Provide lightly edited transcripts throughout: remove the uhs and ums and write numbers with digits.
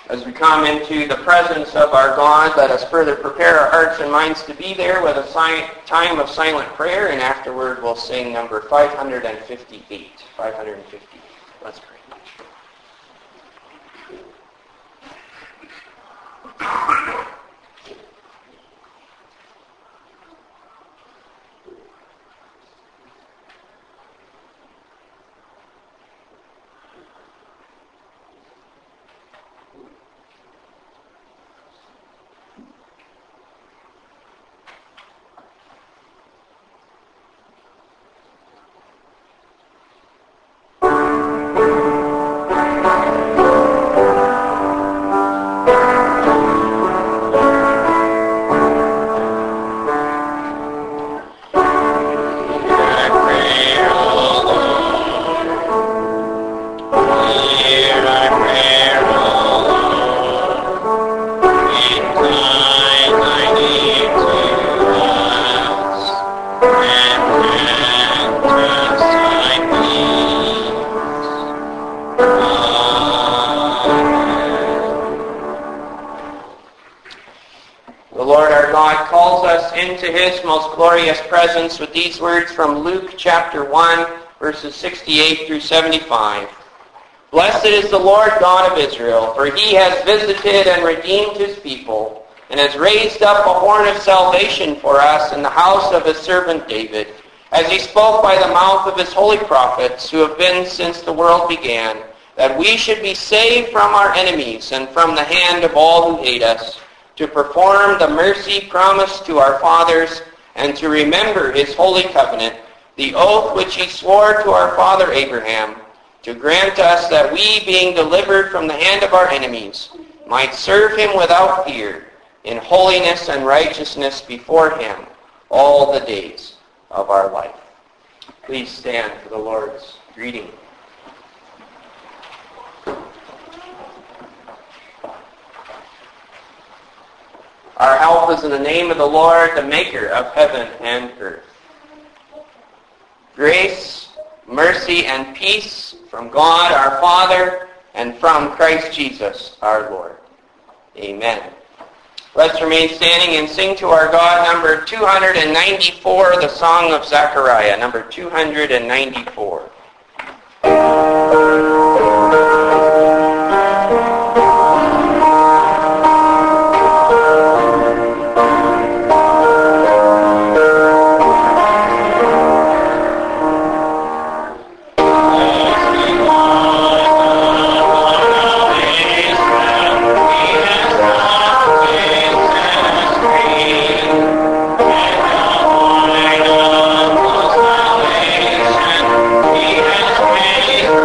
As we come into the presence of our God, let us further prepare our hearts and minds to be there with a time of silent prayer, and afterward we'll sing number 558. 558. Let's pray. Into his most glorious presence with these words from Luke chapter 1, verses 68 through 75. Blessed is the Lord God of Israel, for he has visited and redeemed his people, and has raised up a horn of salvation for us in the house of his servant David, as he spoke by the mouth of his holy prophets, who have been since the world began, that we should be saved from our enemies and from the hand of all who hate us, to perform the mercy promised to our fathers, and to remember his holy covenant, the oath which he swore to our father Abraham, to grant us that we, being delivered from the hand of our enemies, might serve him without fear, in holiness and righteousness before him all the days of our life. Please stand for the Lord's greeting. Our help is in the name of the Lord, the maker of heaven and earth. Grace, mercy, and peace from God our Father and from Christ Jesus our Lord. Amen. Let's remain standing and sing to our God number 294, the Song of Zechariah, number 294. He has made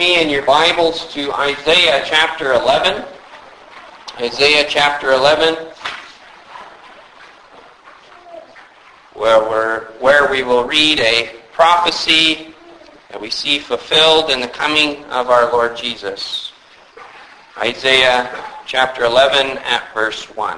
me in your Bibles to Isaiah chapter 11. Isaiah chapter 11, where we will read a prophecy that we see fulfilled in the coming of our Lord Jesus. Isaiah chapter 11 at verse 1.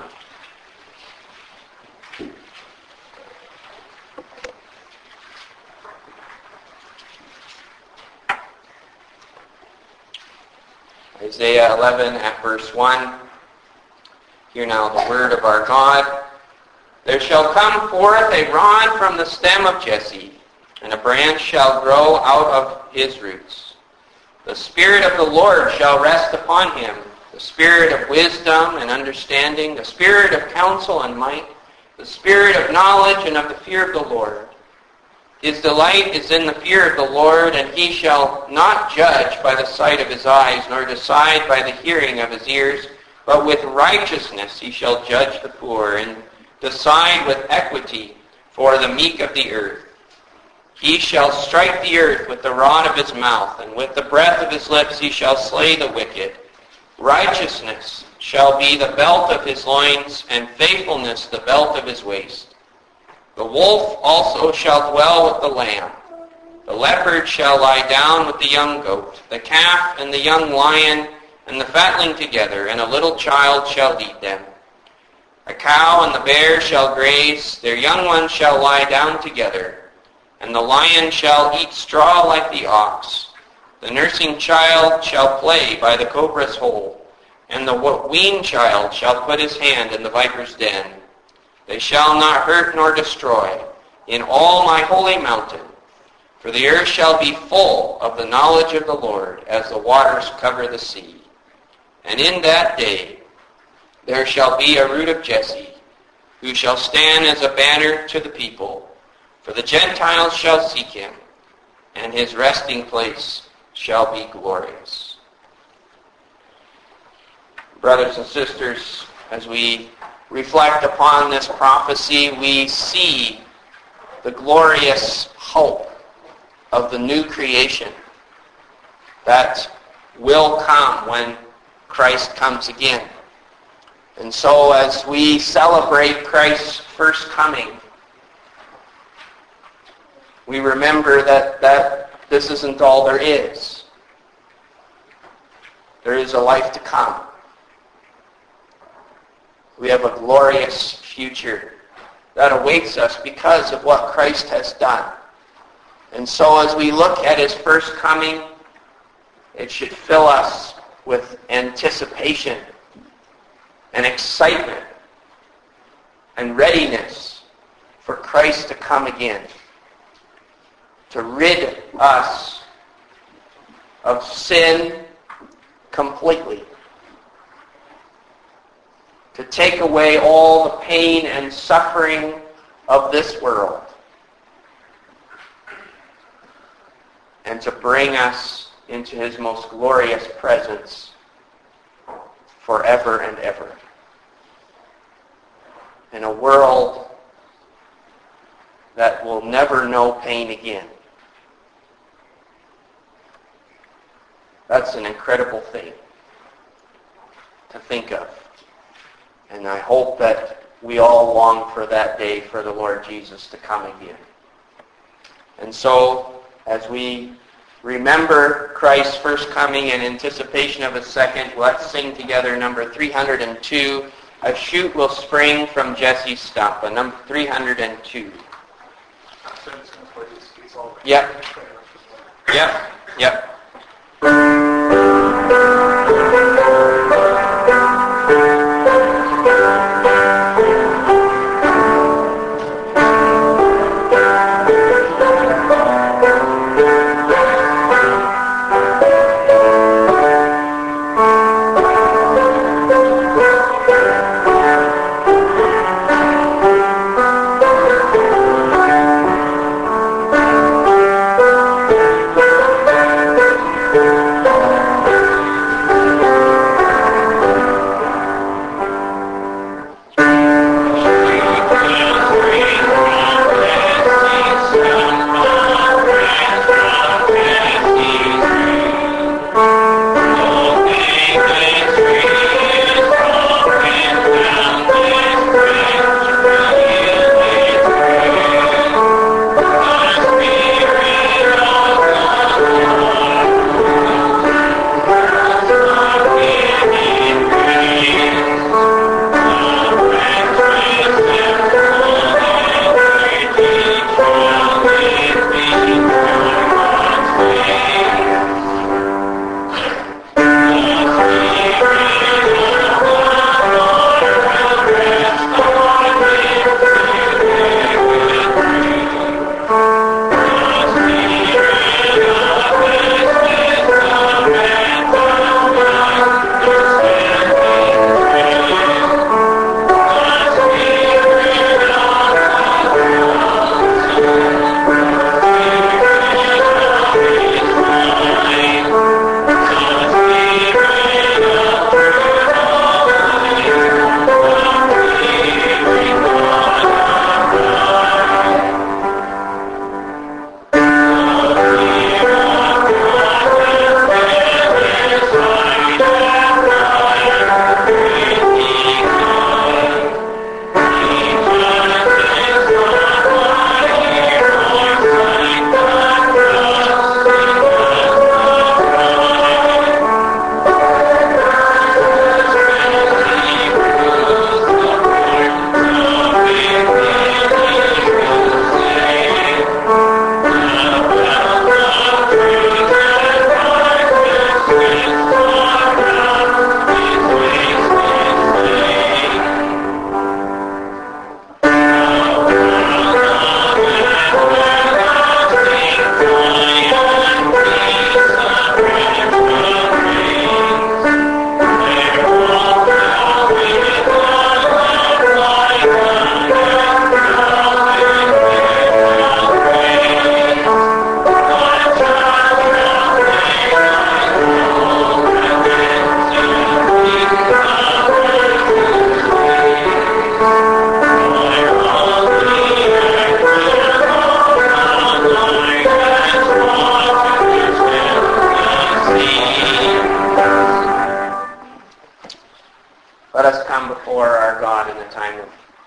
Isaiah 11 at verse 1. Hear now the word of our God. There shall come forth a rod from the stem of Jesse, and a branch shall grow out of his roots. The Spirit of the Lord shall rest upon him, the Spirit of wisdom and understanding, the Spirit of counsel and might, the Spirit of knowledge and of the fear of the Lord. His delight is in the fear of the Lord, and he shall not judge by the sight of his eyes, nor decide by the hearing of his ears, but with righteousness he shall judge the poor, and decide with equity for the meek of the earth. He shall strike the earth with the rod of his mouth, and with the breath of his lips he shall slay the wicked. Righteousness shall be the belt of his loins, and faithfulness the belt of his waist. The wolf also shall dwell with the lamb. The leopard shall lie down with the young goat. The calf and the young lion and the fatling together, and a little child shall lead them. A cow and the bear shall graze, their young ones shall lie down together, and the lion shall eat straw like the ox. The nursing child shall play by the cobra's hole, and the weaned child shall put his hand in the viper's den. They shall not hurt nor destroy in all my holy mountain, for the earth shall be full of the knowledge of the Lord as the waters cover the sea. And in that day there shall be a root of Jesse, who shall stand as a banner to the people. For the Gentiles shall seek him, and his resting place shall be glorious. Brothers and sisters, as we reflect upon this prophecy, we see the glorious hope of the new creation that will come when Christ comes again. And so as we celebrate Christ's first coming, we remember that this isn't all there is. There is a life to come. We have a glorious future that awaits us because of what Christ has done. And so as we look at his first coming, it should fill us with anticipation and excitement and readiness for Christ to come again, to rid us of sin completely, to take away all the pain and suffering of this world, and to bring us into his most glorious presence forever and ever. In a world that will never know pain again. That's an incredible thing to think of. And I hope that we all long for that day for the Lord Jesus to come again. And so, as we remember Christ's first coming in anticipation of his second, let's sing together number 302, A Shoot Will Spring from Jesse's Stump, number 302. Yep. Yep. Yep.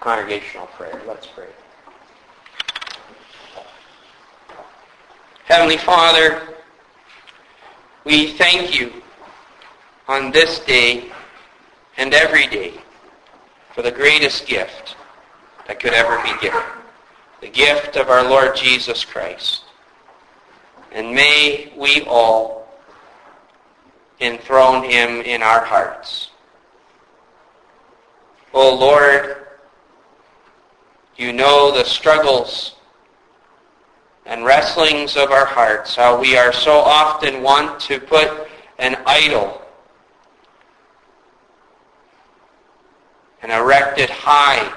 congregational prayer. Let's pray. Heavenly Father, we thank you on this day and every day for the greatest gift that could ever be given, the gift of our Lord Jesus Christ. And may we all enthrone him in our hearts. O Lord, you know the struggles and wrestlings of our hearts, how we are so often want to put an idol and erect it high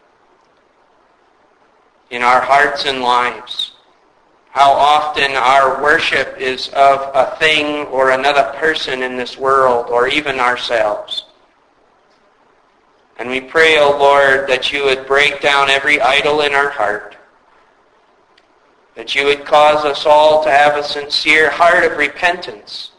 in our hearts and lives. How often our worship is of a thing or another person in this world, or even ourselves. And we pray, O Lord, that you would break down every idol in our heart, that you would cause us all to have a sincere heart of repentance,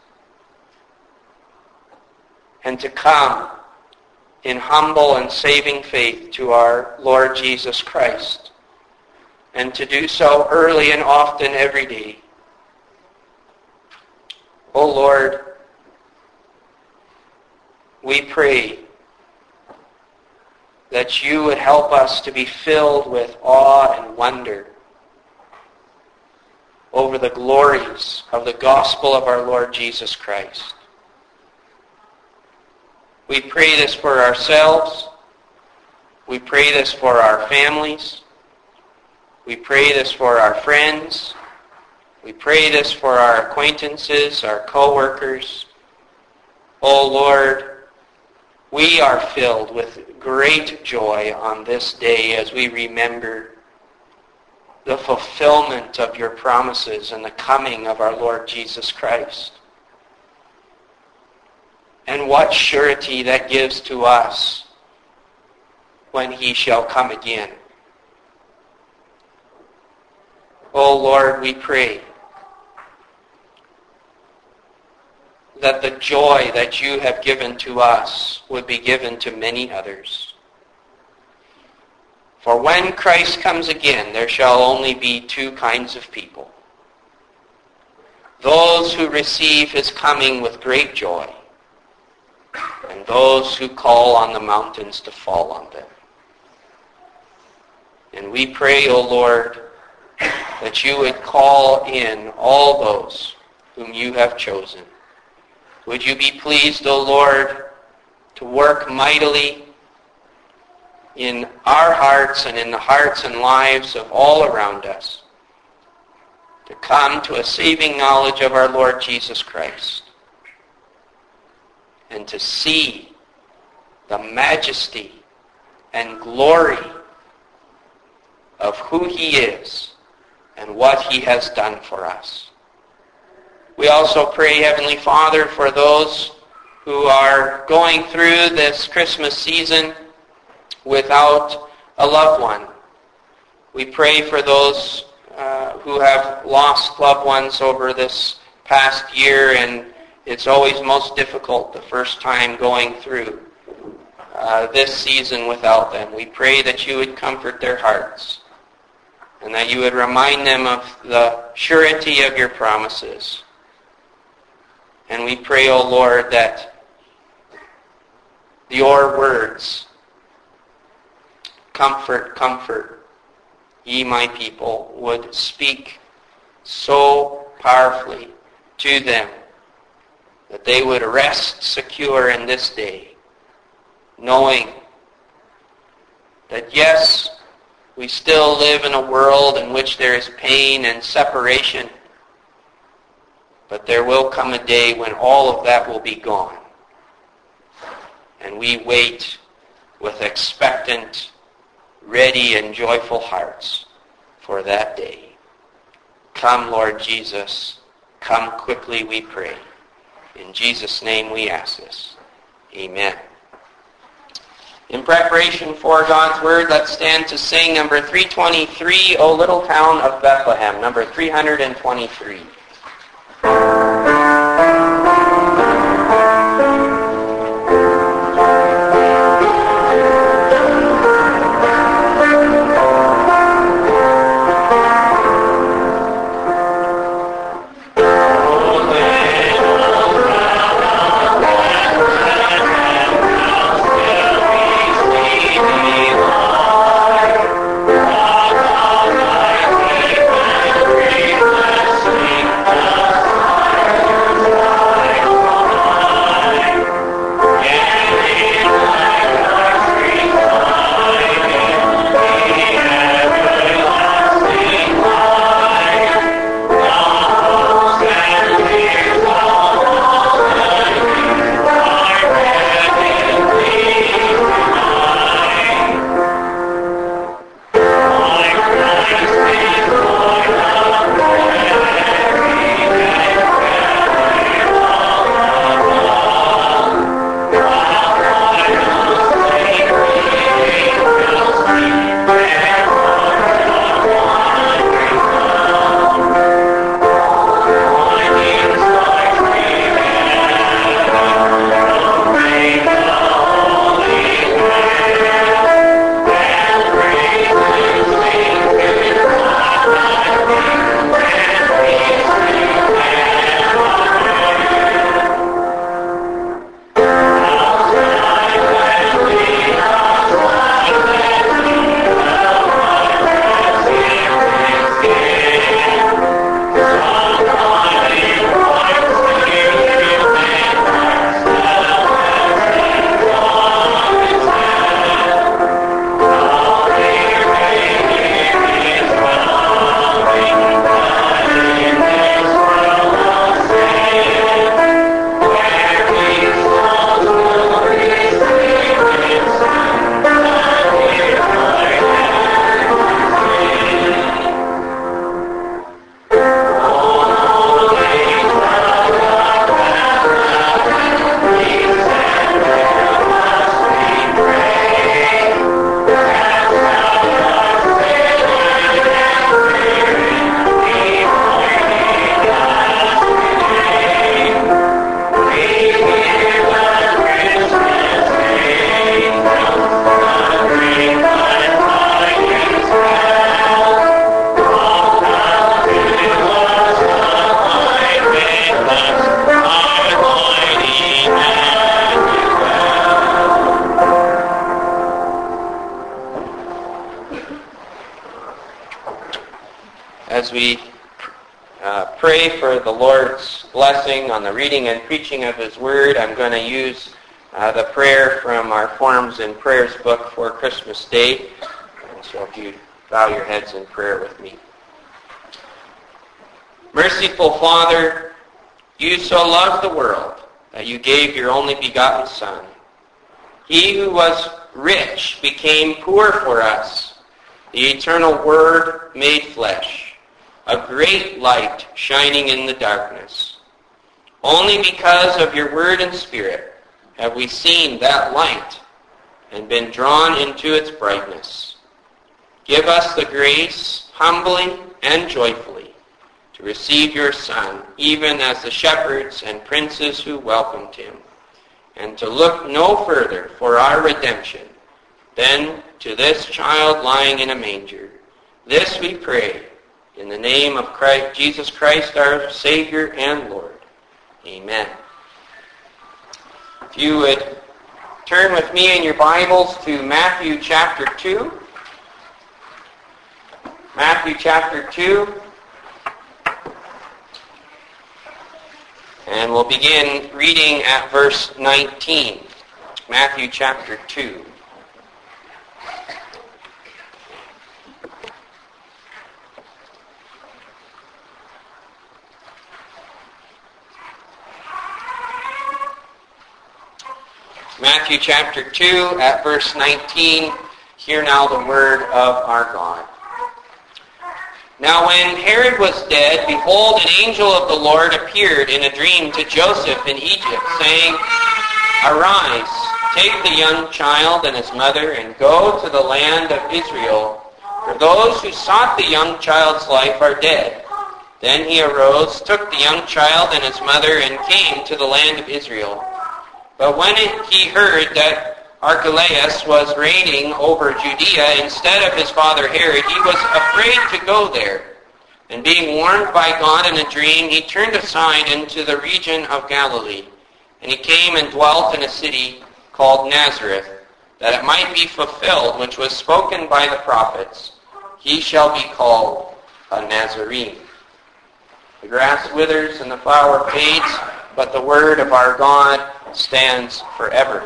and to come in humble and saving faith to our Lord Jesus Christ, and to do so early and often every day. O Lord, we pray that you would help us to be filled with awe and wonder over the glories of the gospel of our Lord Jesus Christ. We pray this for ourselves. We pray this for our families. We pray this for our friends. We pray this for our acquaintances, our co-workers. O Lord, we are filled with great joy on this day as we remember the fulfillment of your promises and the coming of our Lord Jesus Christ. And what surety that gives to us when he shall come again. O Lord, we pray that the joy that you have given to us would be given to many others. For when Christ comes again, there shall only be two kinds of people. Those who receive his coming with great joy, and those who call on the mountains to fall on them. And we pray, O Lord, that you would call in all those whom you have chosen. Would you be pleased, O Lord, to work mightily in our hearts and in the hearts and lives of all around us, to come to a saving knowledge of our Lord Jesus Christ, and to see the majesty and glory of who he is and what he has done for us. We also pray, Heavenly Father, for those who are going through this Christmas season without a loved one. We pray for those who have lost loved ones over this past year, and it's always most difficult the first time going through this season without them. We pray that you would comfort their hearts and that you would remind them of the surety of your promises. And we pray, O Lord, that your words, comfort, comfort, ye my people, would speak so powerfully to them that they would rest secure in this day, knowing that yes, we still live in a world in which there is pain and separation, but there will come a day when all of that will be gone. And we wait with expectant, ready, and joyful hearts for that day. Come, Lord Jesus. Come quickly, we pray. In Jesus' name we ask this. Amen. In preparation for God's Word, let's stand to sing number 323, O Little Town of Bethlehem, number 323. as we pray for the Lord's blessing on the reading and preaching of His Word, I'm going to use the prayer from our Forms and Prayers book for Christmas Day. And so if you bow your heads in prayer with me. Merciful Father, you so loved the world that you gave your only begotten Son. He who was rich became poor for us, the eternal Word made flesh, a great light shining in the darkness. Only because of your Word and Spirit have we seen that light and been drawn into its brightness. Give us the grace, humbly and joyfully, to receive your Son, even as the shepherds and princes who welcomed him, and to look no further for our redemption than to this child lying in a manger. This we pray in the name of Christ, Jesus Christ, our Savior and Lord. Amen. If you would turn with me in your Bibles to Matthew chapter 2. Matthew chapter 2. And we'll begin reading at verse 19. Matthew chapter 2. Matthew chapter 2 at verse 19. Hear now the word of our God. Now when Herod was dead, behold, an angel of the Lord appeared in a dream to Joseph in Egypt, saying, Arise, take the young child and his mother, and go to the land of Israel, for those who sought the young child's life are dead. Then he arose, took the young child and his mother, and came to the land of Israel. But when he heard that Archelaus was reigning over Judea instead of his father Herod, he was afraid to go there. And being warned by God in a dream, he turned aside into the region of Galilee. And he came and dwelt in a city called Nazareth, that it might be fulfilled which was spoken by the prophets, He shall be called a Nazarene. The grass withers and the flower fades, but the word of our God stands forever.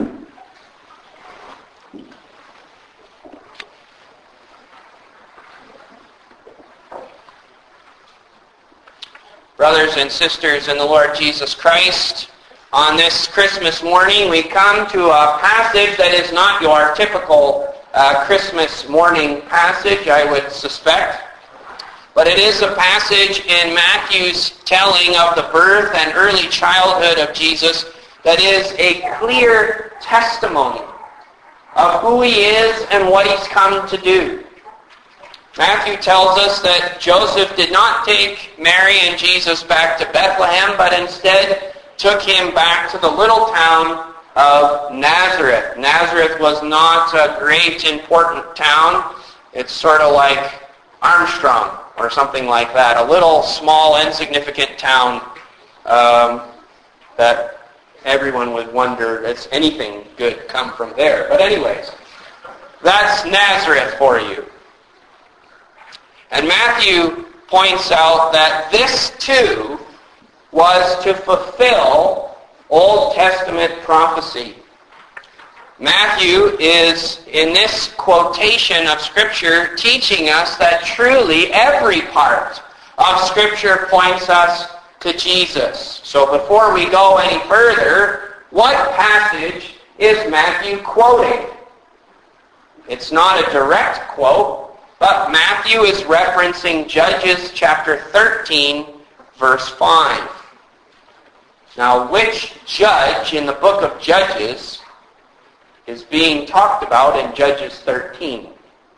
Brothers and sisters in the Lord Jesus Christ, on this Christmas morning we come to a passage that is not your typical Christmas morning passage, I would suspect. But it is a passage in Matthew's telling of the birth and early childhood of Jesus that is a clear testimony of who he is and what he's come to do. Matthew tells us that Joseph did not take Mary and Jesus back to Bethlehem, but instead took him back to the little town of Nazareth. Nazareth was not a great, important town. It's sort of like Armstrong or something like that. A little, small, insignificant town that everyone would wonder, does anything good come from there? But anyways, that's Nazareth for you. And Matthew points out that this too was to fulfill Old Testament prophecy. Matthew is, in this quotation of Scripture, teaching us that truly every part of Scripture points us to Jesus. So before we go any further, what passage is Matthew quoting? It's not a direct quote, but Matthew is referencing Judges chapter 13, verse 5. Now, which judge in the book of Judges is being talked about in Judges 13?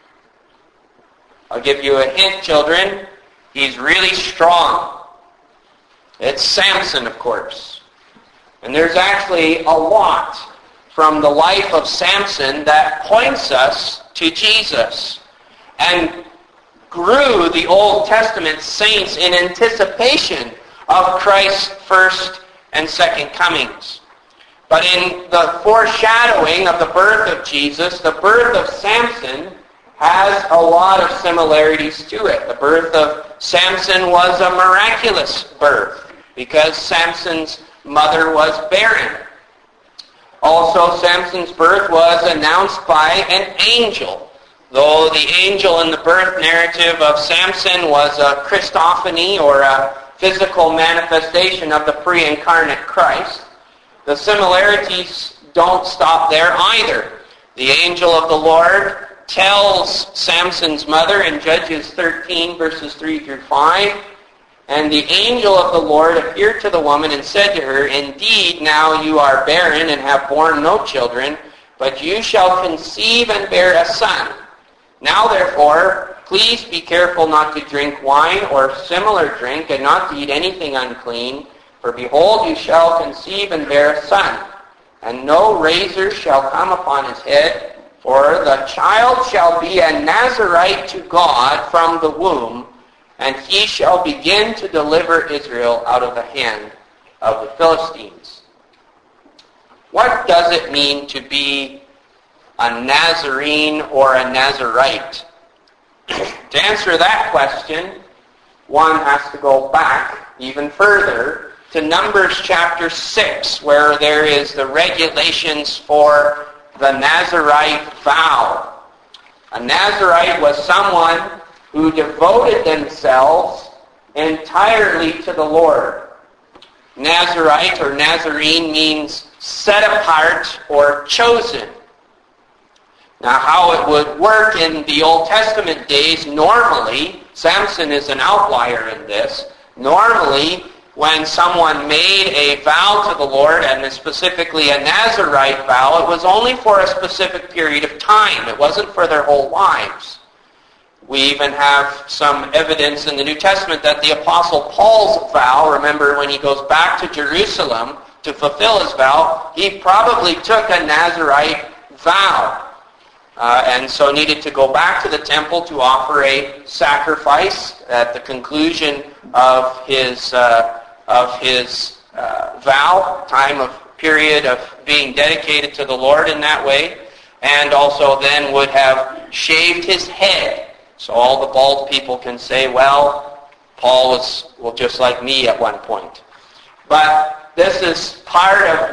I'll give you a hint, children. He's really strong. It's Samson, of course. And there's actually a lot from the life of Samson that points us to Jesus and grew the Old Testament saints in anticipation of Christ's first and second comings. But in the foreshadowing of the birth of Jesus, the birth of Samson has a lot of similarities to it. The birth of Samson was a miraculous birth because Samson's mother was barren. Also, Samson's birth was announced by an angel, though the angel in the birth narrative of Samson was a Christophany, or a physical manifestation of the pre-incarnate Christ. The similarities don't stop there either. The angel of the Lord tells Samson's mother in Judges 13, verses 3 through 5, "And the angel of the Lord appeared to the woman and said to her, Indeed, now you are barren and have borne no children, but you shall conceive and bear a son. Now therefore, please be careful not to drink wine or similar drink, and not to eat anything unclean. For behold, you shall conceive and bear a son. And no razor shall come upon his head, for the child shall be a Nazirite to God from the womb, and he shall begin to deliver Israel out of the hand of the Philistines." What does it mean to be a Nazarene or a Nazirite? To answer that question, one has to go back even further to Numbers chapter 6, where there is the regulations for the Nazirite vow. A Nazirite was someone who devoted themselves entirely to the Lord. Nazirite or Nazarene means set apart or chosen. Now, how it would work in the Old Testament days, normally, Samson is an outlier in this, normally when someone made a vow to the Lord, and specifically a Nazirite vow, it was only for a specific period of time. It wasn't for their whole lives. We even have some evidence in the New Testament that the Apostle Paul's vow, remember when he goes back to Jerusalem to fulfill his vow, he probably took a Nazirite vow. And so needed to go back to the temple to offer a sacrifice at the conclusion of his vow, period of being dedicated to the Lord in that way, and also then would have shaved his head. So all the bald people can say, well, Paul was just like me at one point. But this is part of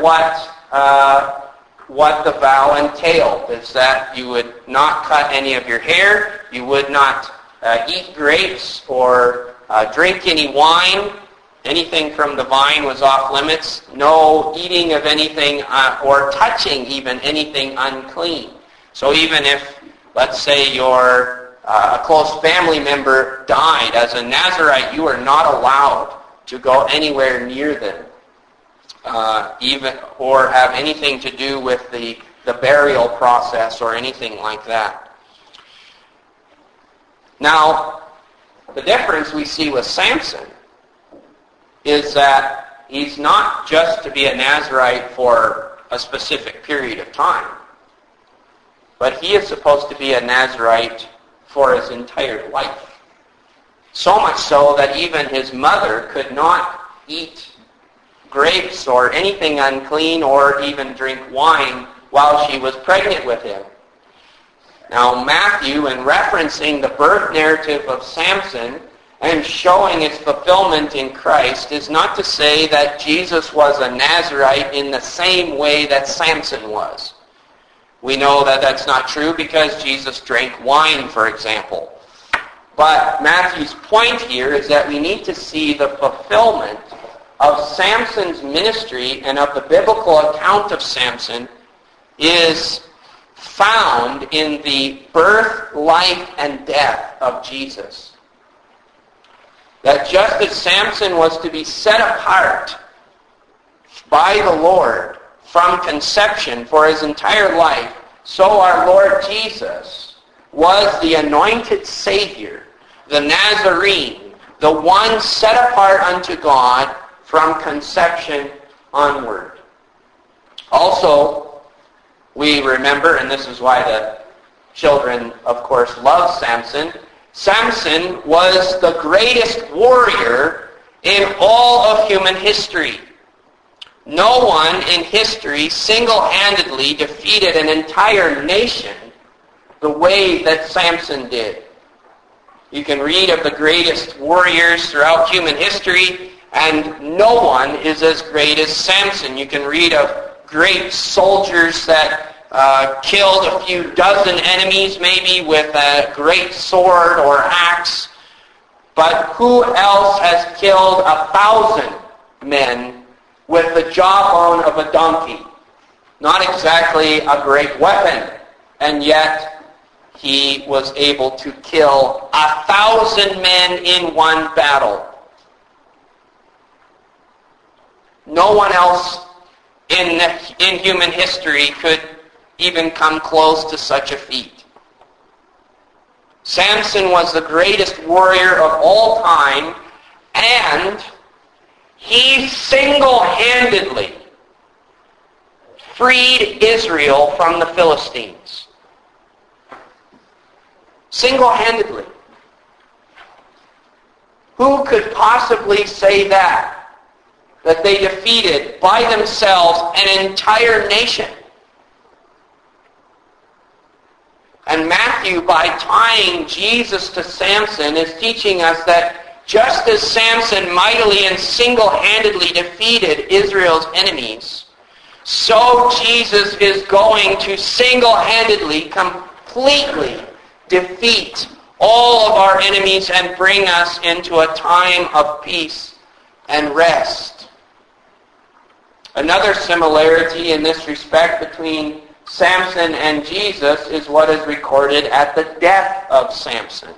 what the vow entailed, is that you would not cut any of your hair, you would not eat grapes or drink any wine. Anything from the vine was off limits. No eating of anything or touching even anything unclean. So even if, let's say, a close family member died, as a Nazirite, you are not allowed to go anywhere near them, even or have anything to do with the burial process or anything like that. Now, the difference we see with Samson is that he's not just to be a Nazirite for a specific period of time, but he is supposed to be a Nazirite for his entire life. So much so that even his mother could not eat grapes or anything unclean or even drink wine while she was pregnant with him. Now Matthew, in referencing the birth narrative of Samson and showing its fulfillment in Christ, is not to say that Jesus was a Nazirite in the same way that Samson was. We know that that's not true because Jesus drank wine, for example. But Matthew's point here is that we need to see the fulfillment of Samson's ministry and of the biblical account of Samson is found in the birth, life, and death of Jesus. That just as Samson was to be set apart by the Lord from conception for his entire life, so our Lord Jesus was the anointed Savior, the Nazarene, the one set apart unto God from conception onward. Also, we remember, and this is why the children, of course, love Samson, Samson was the greatest warrior in all of human history. No one in history single-handedly defeated an entire nation the way that Samson did. You can read of the greatest warriors throughout human history, and no one is as great as Samson. You can read of great soldiers that killed a few dozen enemies, maybe with a great sword or axe. But who else has killed 1,000 men with the jawbone of a donkey? Not exactly a great weapon, and yet he was able to kill 1,000 men in one battle. No one else in human history could even come close to such a feat. Samson was the greatest warrior of all time, and he single-handedly freed Israel from the Philistines. Single-handedly. Who could possibly say that they defeated by themselves an entire nation? And Matthew, by tying Jesus to Samson, is teaching us that just as Samson mightily and single-handedly defeated Israel's enemies, so Jesus is going to single-handedly, completely defeat all of our enemies and bring us into a time of peace and rest. Another similarity in this respect between Samson and Jesus is what is recorded at the death of Samson.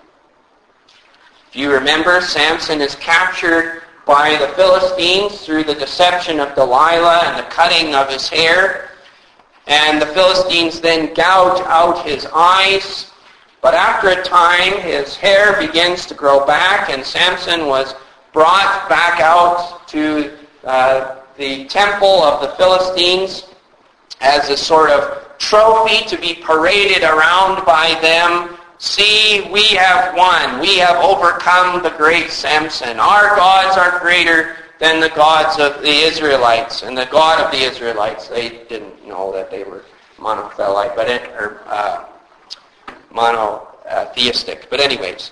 If you remember, Samson is captured by the Philistines through the deception of Delilah and the cutting of his hair. And the Philistines then gouge out his eyes. But after a time, his hair begins to grow back, and Samson was brought back out to the temple of the Philistines as a sort of trophy to be paraded around by them. See, we have won. We have overcome the great Samson. Our gods are greater than the gods of the Israelites. And the God of the Israelites, they didn't know that they were monotheistic, monotheistic. But anyways,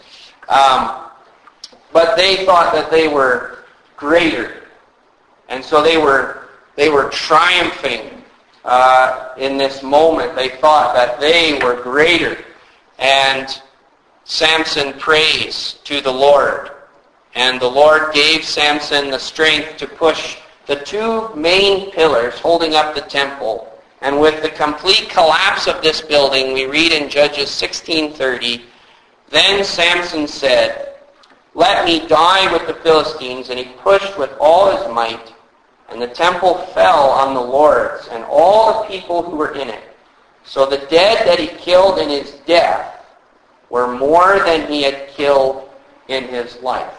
but they thought that they were greater. And so they were triumphing in this moment. They thought that they were greater. And Samson prays to the Lord. And the Lord gave Samson the strength to push the two main pillars holding up the temple. And with the complete collapse of this building, we read in Judges 16:30, then Samson said, let me die with the Philistines. And he pushed with all his might. And the temple fell on the lords and all the people who were in it. So the dead that he killed in his death were more than he had killed in his life.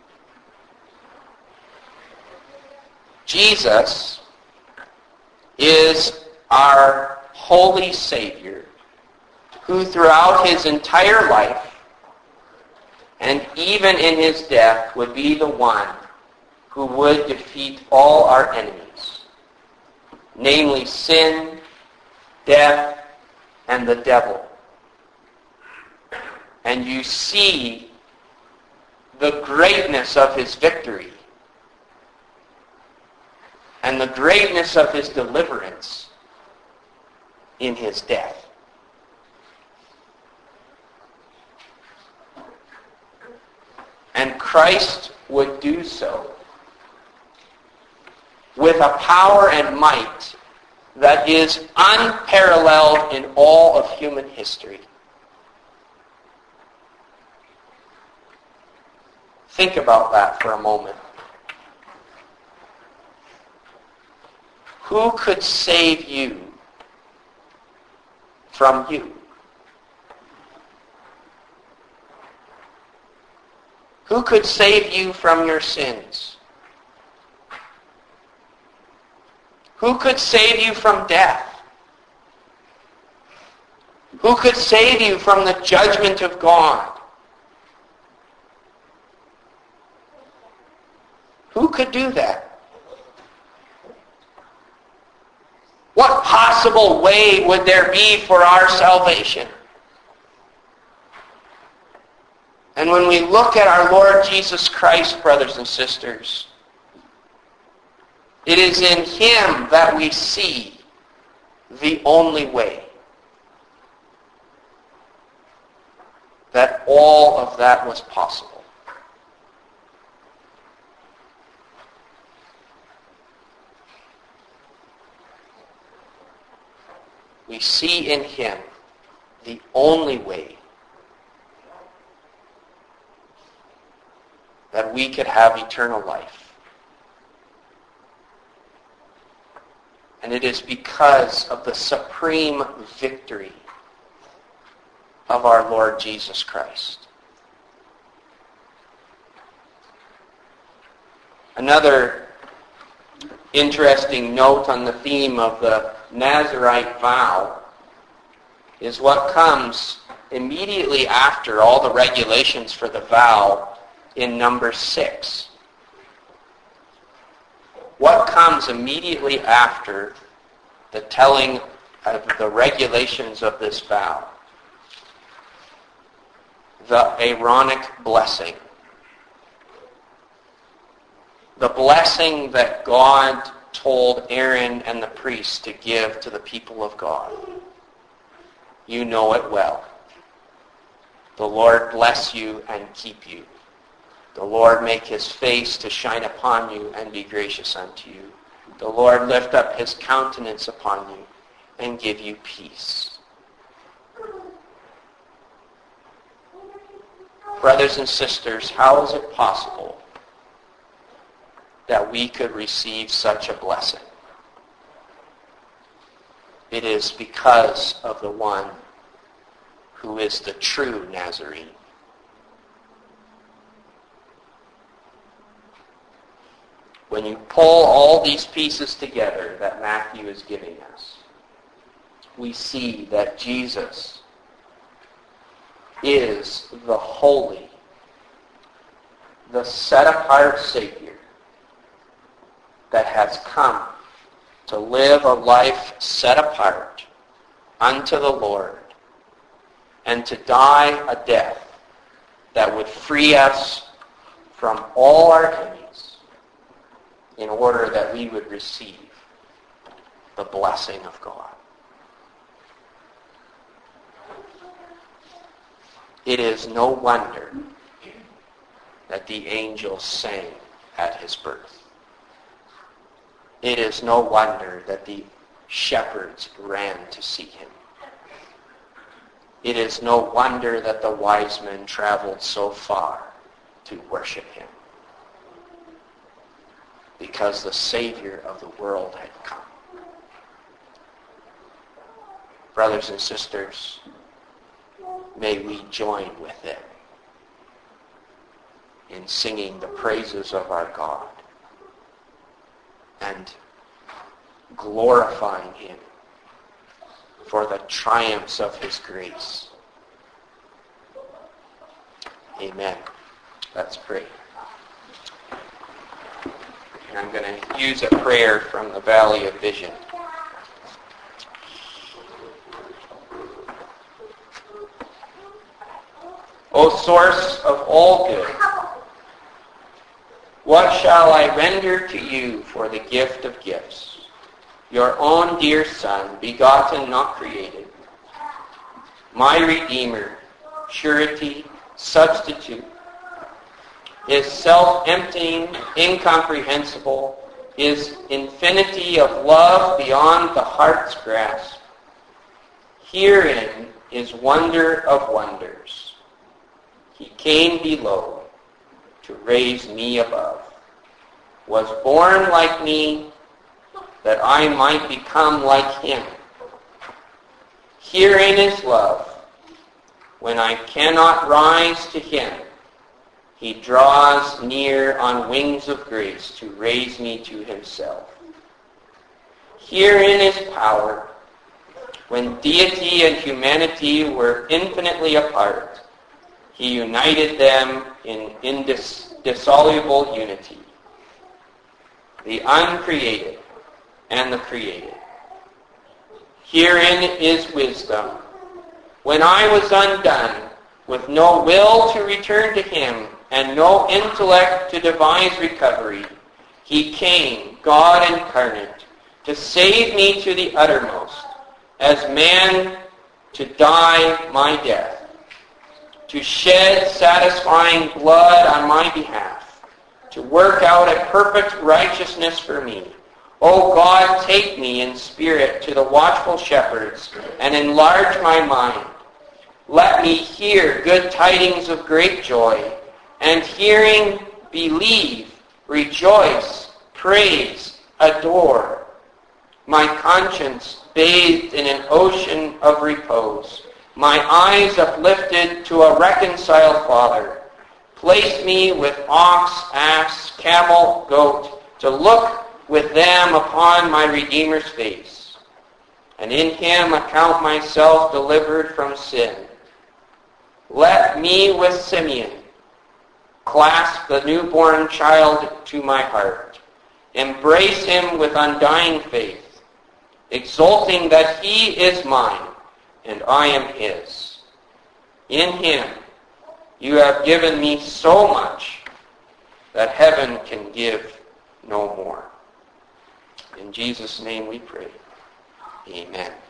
Jesus is our holy Savior, who throughout his entire life and even in his death would be the one who would defeat all our enemies, namely sin, death, and the devil. And you see the greatness of his victory and the greatness of his deliverance in his death. And Christ would do so with a power and might that is unparalleled in all of human history. Think about that for a moment. Who could save you from you? Who could save you from your sins? Who could save you from death? Who could save you from the judgment of God? Who could do that? What possible way would there be for our salvation? And when we look at our Lord Jesus Christ, brothers and sisters, it is in him that we see the only way. That all of that was possible. We see in him the only way that we could have eternal life. And it is because of the supreme victory of our Lord Jesus Christ. Another interesting note on the theme of the Nazirite vow is what comes immediately after all the regulations for the vow in number 6. What comes immediately after the telling of the regulations of this vow? The Aaronic blessing. The blessing that God told Aaron and the priests to give to the people of God. You know it well. The Lord bless you and keep you. The Lord make his face to shine upon you and be gracious unto you. The Lord lift up his countenance upon you and give you peace. Brothers and sisters, how is it possible that we could receive such a blessing? It is because of the one who is the true Nazarene. When you pull all these pieces together that Matthew is giving us, we see that Jesus is the holy, the set-apart Savior that has come to live a life set apart unto the Lord and to die a death that would free us from all our enemies in order that we would receive the blessing of God. It is no wonder that the angels sang at his birth. It is no wonder that the shepherds ran to see him. It is no wonder that the wise men traveled so far to worship him. Because the Savior of the world had come. Brothers and sisters, may we join with them in singing the praises of our God and glorifying him for the triumphs of his grace. Amen. Let's pray. And I'm going to use a prayer from the Valley of Vision. O source of all good, what shall I render to you for the gift of gifts? Your own dear Son, begotten, not created, my Redeemer, surety, substitute, is self-emptying, incomprehensible, is infinity of love beyond the heart's grasp. Herein is wonder of wonders. He came below to raise me above, was born like me, that I might become like him. Herein is love. When I cannot rise to him, he draws near on wings of grace to raise me to himself. Herein is power. When deity and humanity were infinitely apart, he united them in indissoluble unity. The uncreated and the created. Herein is wisdom. When I was undone, with no will to return to him and no intellect to devise recovery, he came, God incarnate, to save me to the uttermost, as man to die my death, to shed satisfying blood on my behalf, to work out a perfect righteousness for me. O God, take me in spirit to the watchful shepherds and enlarge my mind. Let me hear good tidings of great joy, and hearing, believe, rejoice, praise, adore. My conscience bathed in an ocean of repose, my eyes uplifted to a reconciled Father. Place me with ox, ass, camel, goat, to look with them upon my Redeemer's face, and in him account myself delivered from sin. Let me with Simeon clasp the newborn child to my heart, embrace him with undying faith, exulting that he is mine and I am his. In him you have given me so much that heaven can give no more. In Jesus' name we pray. Amen.